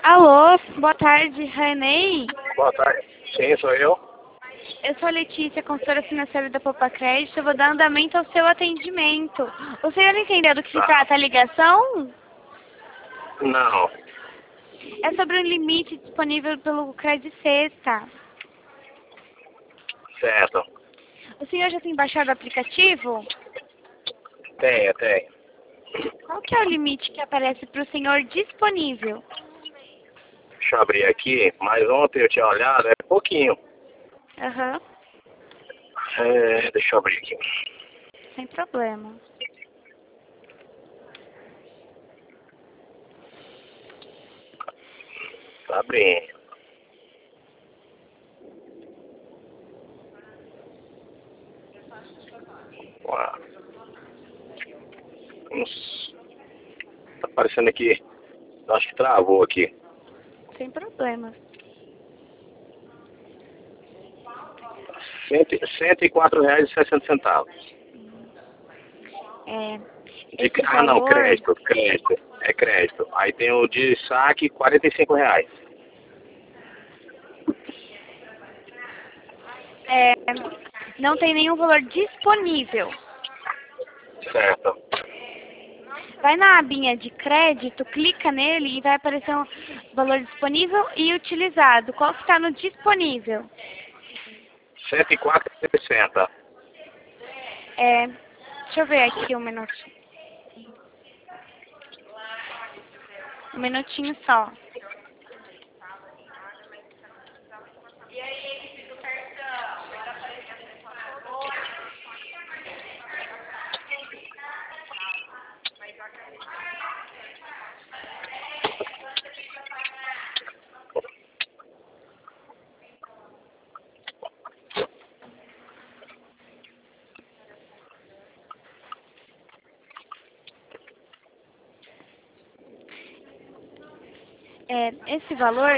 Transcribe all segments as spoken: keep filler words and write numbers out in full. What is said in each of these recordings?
Alô, boa tarde, Ranei. Boa tarde. Sim, sou eu. Eu sou a Letícia, consultora financeira da Poupa Crédito. Eu vou dar andamento ao seu atendimento. O senhor entendeu do que se Tá. trata a ligação? Não. É sobre um limite disponível pelo Crédito Sexta. Certo. O senhor já tem baixado o aplicativo? Tenho, tenho. Qual que é o limite que aparece para o senhor disponível? Deixa eu abrir aqui, mas ontem eu tinha olhado, é pouquinho. Aham, É, deixa eu abrir aqui. sem problema. Tá abrindo. Uau. Uns- Tá aparecendo aqui. Acho que travou aqui. Sem problema. Cento- cento e quatro reais e sessenta centavos. É, De, esse ah, não, valor... crédito, crédito. É crédito. Aí tem o de saque, quarenta e cinco reais. É, não tem nenhum valor disponível. Certo. Vai na abinha de crédito, clica nele e vai aparecer um valor disponível e utilizado. Qual que está no disponível? cento e quatro e sessenta. É, deixa eu ver aqui um minutinho. Um minutinho só. É, esse valor...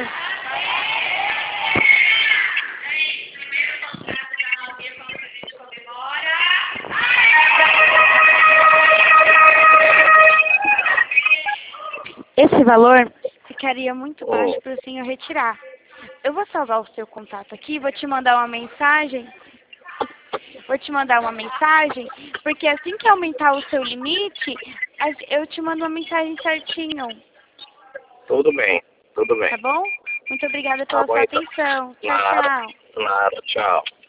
Esse valor ficaria muito baixo Oh. para o senhor retirar. Eu vou salvar o seu contato aqui, vou te mandar uma mensagem. Vou te mandar uma mensagem, porque assim que aumentar o seu limite, a- eu te mando uma mensagem certinho, Tudo bem, tudo bem. tá bom? Muito obrigada Tá pela bom sua então. atenção. Tchau, Nada, tchau. nada, tchau.